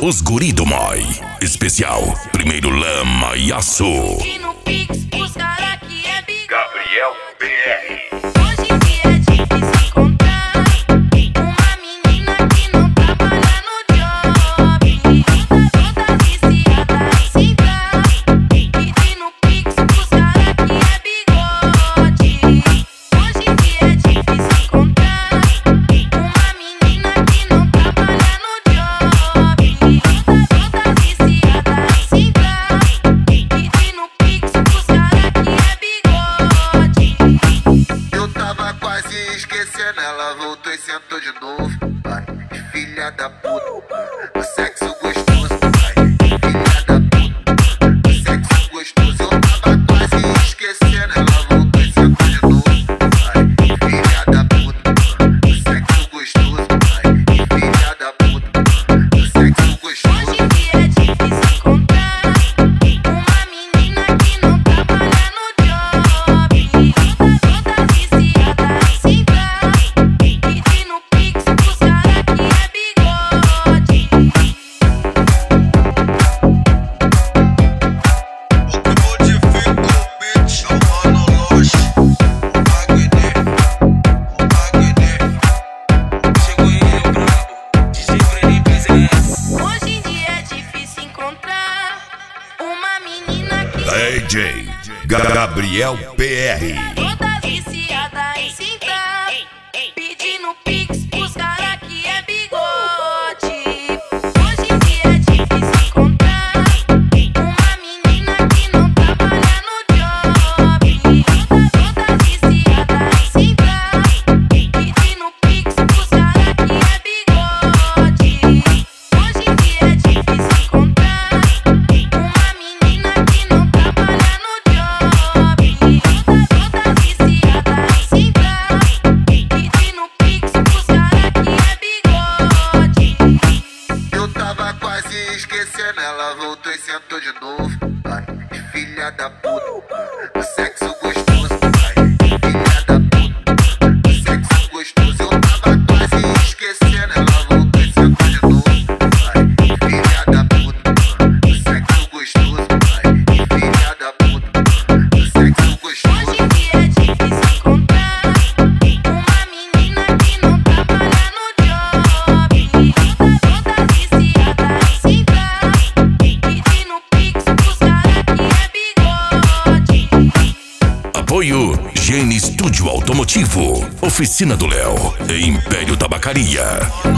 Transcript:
Os guri do Moi. Especial, primeiro lama e aço. E no Pix, os cara que é bigode. Gabriel PR. Hoje em dia é difícil encontrar uma menina que não trabalha no job. Toda viciada em sentar. E no Pix, os cara que é bigode. Hoje em dia é difícil encontrar uma menina que não trabalha no job. Toda viciada em sentar. E no Pix, os cara que é bigode. Eu tava quase esquecendo, ela voltou e sentou de novo. Ai, filha da puta, o sexo gostoso. Ai, filha da puta, o sexo gostoso. Eu tava quase esquecendo, ela voltou e sentou de novo. Ai, filha da puta, o sexo gostoso. Ai, filha da puta, o sexo gostoso. Hoje em dia é difícil encontrar uma menina que não trabalha no job. Toda viciada em sentar. E no Pix, os cara que é bigode. Hoje em dia é difícil encontrar uma menina que DJ Gabriel PR. toda viciada em sentar. Pedindo Pix, os cara que é bigode. Hoje em dia é difícil encontrar uma menina que não trabalha no job. Toda viciada em sentar. Pedindo Pix, os cara que é bigode. Hoje em dia é difícil encontrar uma menina que não trabalha no job. Toda viciada em sentar. Pedindo Pix, os cara que é bigode. Eu tava quase esquecendo, ela voltou e sentou de novo. Ai, filha da puta, o sexo gostoso. Ai, filha da puta, o sexo gostoso. Eu tava quase esquecendo, ela voltou e sentou de novo. Ai, filha da puta, o sexo gostoso. Ai, filha da puta, o sexo gostoso. Hoje em dia é difícil encontrar uma menina que não trabalha no job. Toda viciada em sentar. Pedindo Pix, os cara que é bigode. Apoio Gene Estúdio Automotivo. Oficina do Léo. E Império Tabacaria.